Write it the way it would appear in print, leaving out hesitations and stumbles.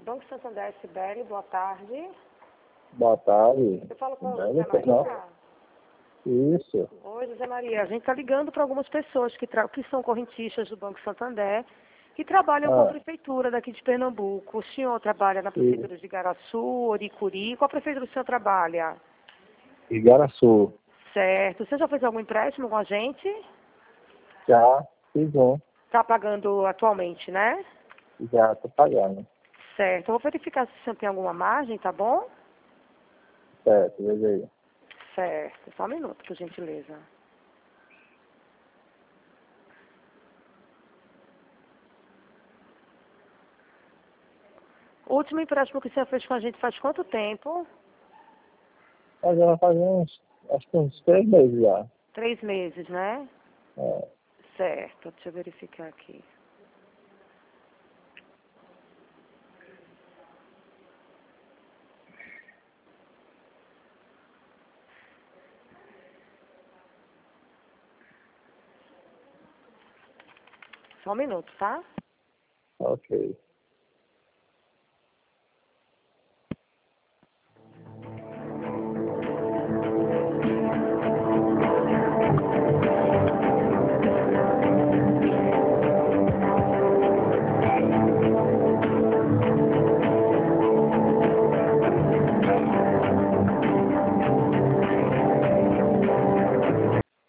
Banco Santander, Sibeli, boa tarde. Boa tarde. Eu falo com Não, José Maria? Isso. Oi, José Maria. A gente está ligando para algumas pessoas que são correntistas do Banco Santander, que trabalham com a prefeitura daqui de Pernambuco. O senhor trabalha na prefeitura de Igaraçu, Oricuri. Qual prefeitura o senhor trabalha? Igaraçu. Certo. Você já fez algum empréstimo com a gente? Já fiz um. Está pagando atualmente, né? Já estou pagando. Certo. Eu vou verificar se o senhor tem alguma margem, tá bom? Certo, veja aí. Certo. Só um minuto, por gentileza. O último empréstimo que o senhor fez com a gente faz quanto tempo? Mas já vai fazer acho que uns 3 meses já. 3 meses, né? É. Certo. Deixa eu verificar aqui. Só um minuto, tá? Ok.